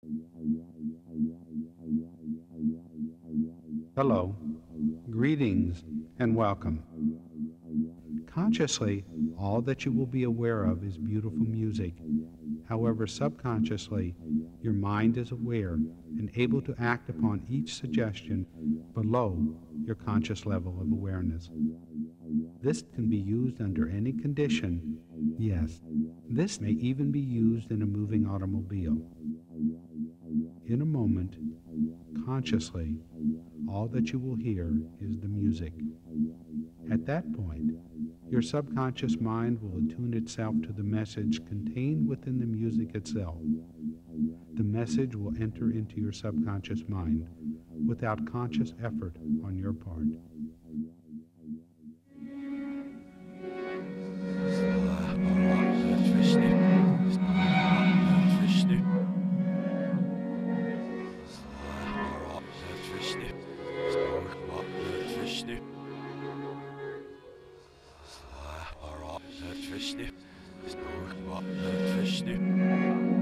Hello, greetings, and welcome. Consciously, all that you will be aware of is beautiful music. However, subconsciously, your mind is aware and able to act upon each suggestion below your conscious level of awareness. This can be used under any condition. Yes, this may even be used in a moving automobile. In a moment, consciously, all that you will hear is the music. At that point, your subconscious mind will attune itself to the message contained within the music itself. The message will enter into your subconscious mind without conscious effort on your part. Vishnu.